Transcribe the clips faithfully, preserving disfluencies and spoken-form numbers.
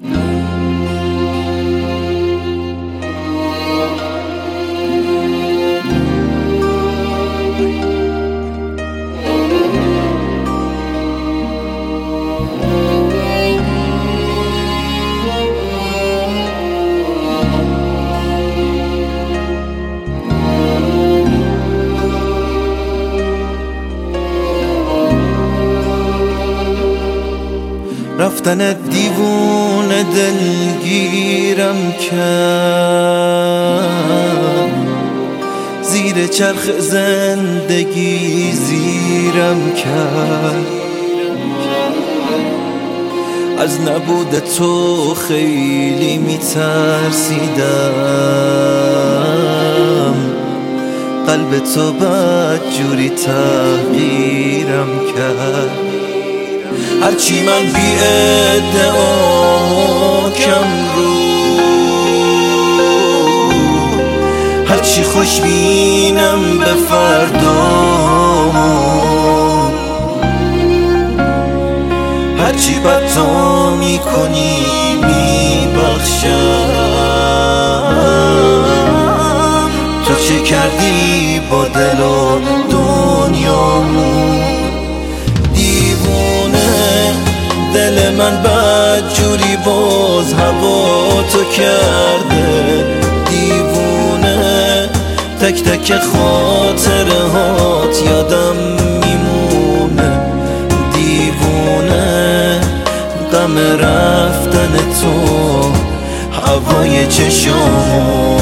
رفتن دیوونه دلگیرم کرد، زیر چرخ زندگی زیرم کرد. از نبود تو خیلی میترسیدم، قلب تو بدجوری تغییرم کرد. هرچی من بی ادعا کم رو، هرچی خوشبینم به فردا، هرچی بد تو میکنی میبخشم. تو چه کردی با دل و دنیامون؟ دل من بدجوری باز هوا تو کرده دیوونه. تک تک خاطره هات یادم میمونه دیوونه. غم رفتن تو هوای چشامو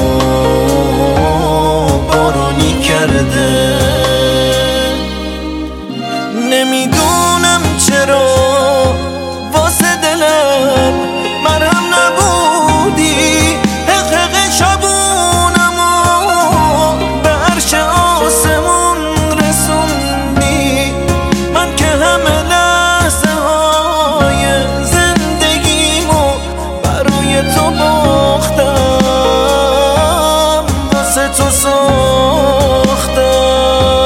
بارونی کرده. نمیدونم چرا واسه دلم مرهم نبودی، حق حق شبونمو به عرش آسمون رسوندی. من که همه لحظه های زندگیمو برای تو باختم، واسه تو ساختم.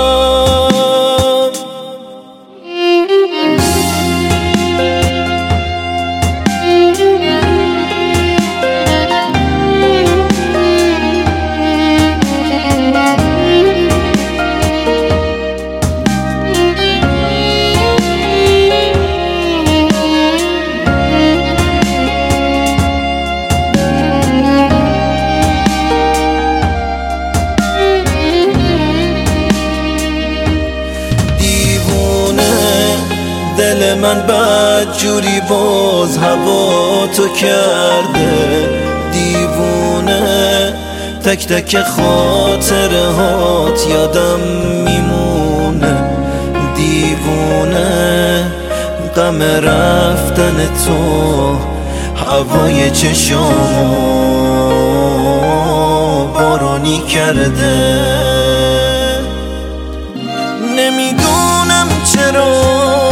دل من بدجوری باز هوا تو کرده دیوونه. تک تک خاطره هات یادم میمونه دیوونه. غم رفتن تو هوای چشامو بارونی کرده. نمیدونم چرا